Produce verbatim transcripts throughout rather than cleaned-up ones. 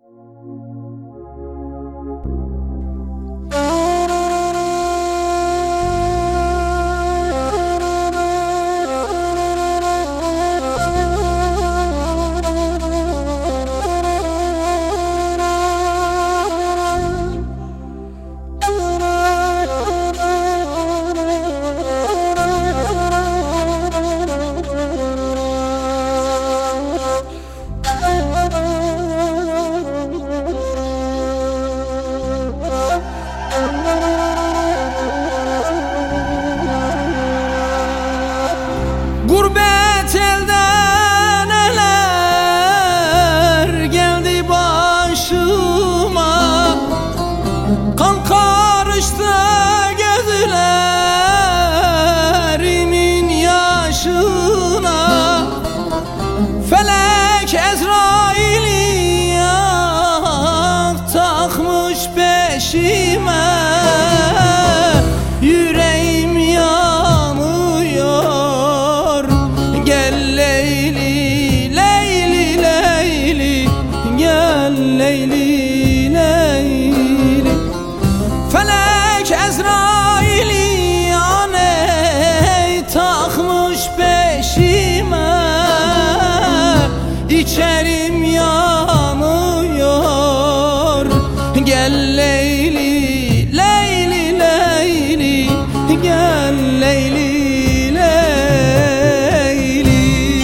Gurbet elden neler geldi başıma, kan karıştı gözlerimin yaşına. Felek Ezrail'i yak takmış peşime, yüreğim yanıyor. Gel Leyli, Leyli, Leyli, gel Leyli, Leyli. Felek Ezrail'i aney takmış peşime, İçerim yanıyor. Gel Leyli, Leyli, Leyli, gel Leyli, Leyli.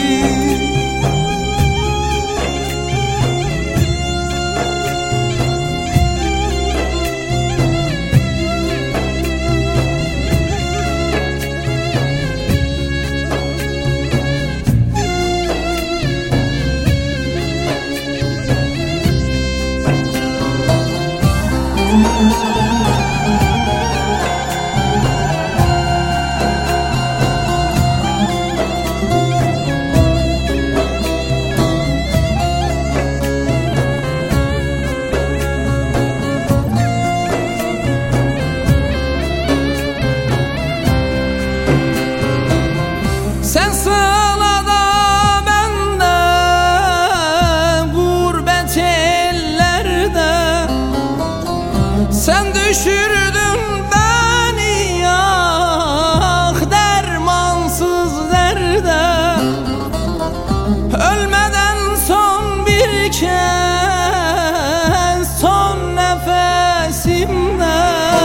Sen sığlada bende gurbet ellerde, sen düşürdün beni ah dermansız derde. Ölmeden son bir kez son nefesimde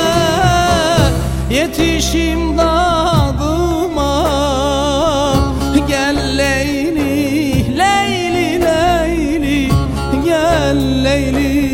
yetişim dadıma. Gel Leyli, Leyli, Leyli, gel Leyli,